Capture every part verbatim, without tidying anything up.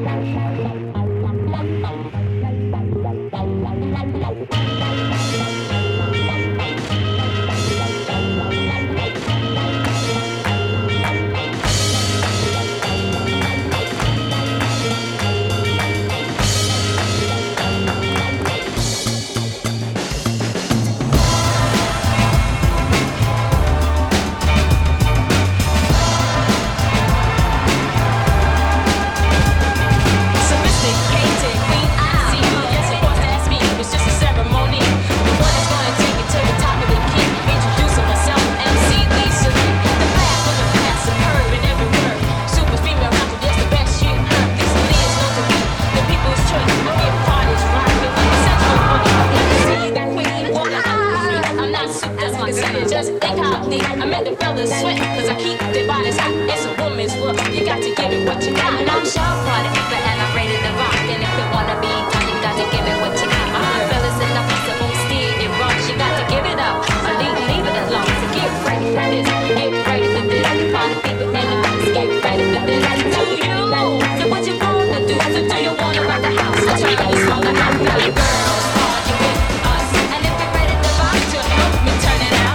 Just think how deep I make the fellas sweat, cause I keep their bodies hot. It's a woman's world, you got to give it what you got. And I'm sure for the people and I'm ready to rock. And if you wanna be down, you got to give it what you got. My fellas in the house that won't steer it wrong. You got to give it up, or leave, leave it alone. So get ready for this, get ready for this. For the people in the house, get ready for this. Do you, so what you wanna do? So do you wanna rock the house? So turn this on the house. Now girls, are you with us? And if you're ready to rock, just help me turn it out.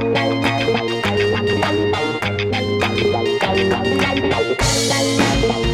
Thank you.